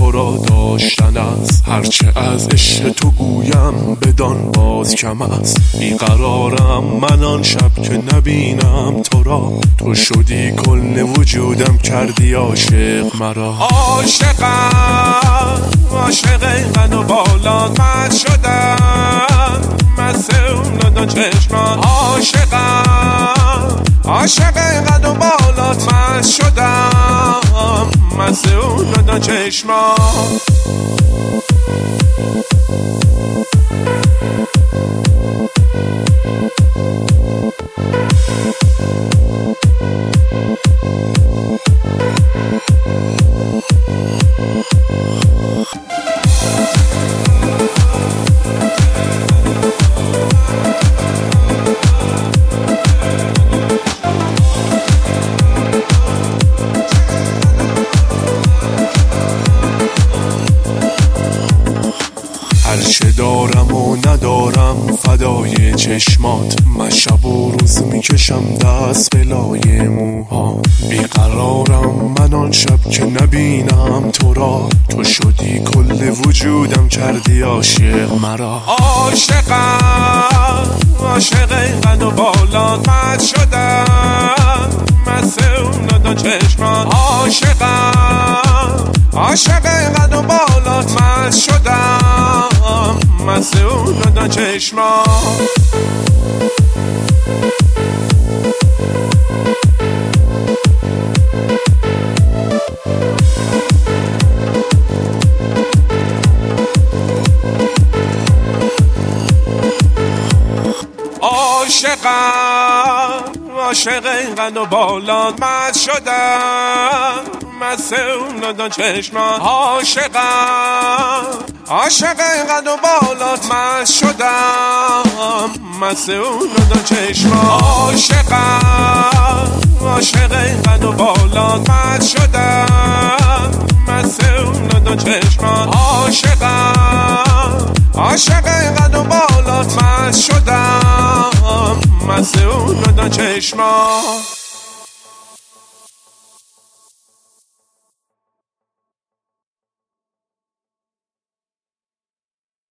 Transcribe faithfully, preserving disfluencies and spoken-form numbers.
تو را داشتن است. هرچه از عشق تو گویم بدان باز کم است. بیقرارم من آن شب که نبینم تو را، تو شدی کل وجودم کردی عاشق مرا. عاشقم عاشق اینقدر و بالات من شدم، مسئول دو چشمان. عاشقم عاشق اینقدر و بالات من شدم، مسئول دو چشمان. هرچه دارم و ندارم فدای چشمات، من شب و روز میکشم دست به لای موها. بیقرارم من آن شب که نبینم تو را، تو شدی کل وجودم کردی عاشق مرا. عاشقم عاشق اینقدر و بالات من شدم، مسئول دو چشمان. عاشقم عاشق اینقدر و بالات من شدم، مسئول دو چشمان. عاشقم عاشق اینقدر و بالات من شدم، مسئول دو چشمان. عاشقم عاشق اینقدر و بالات من شدم، مسئول دو چشمان. عاشقم عاشق اینقدر و بالات من شدم، مسئول دو چشمان. عاشقم عاشق اینقدر و بالات من شدم، مسئول دو چشمان.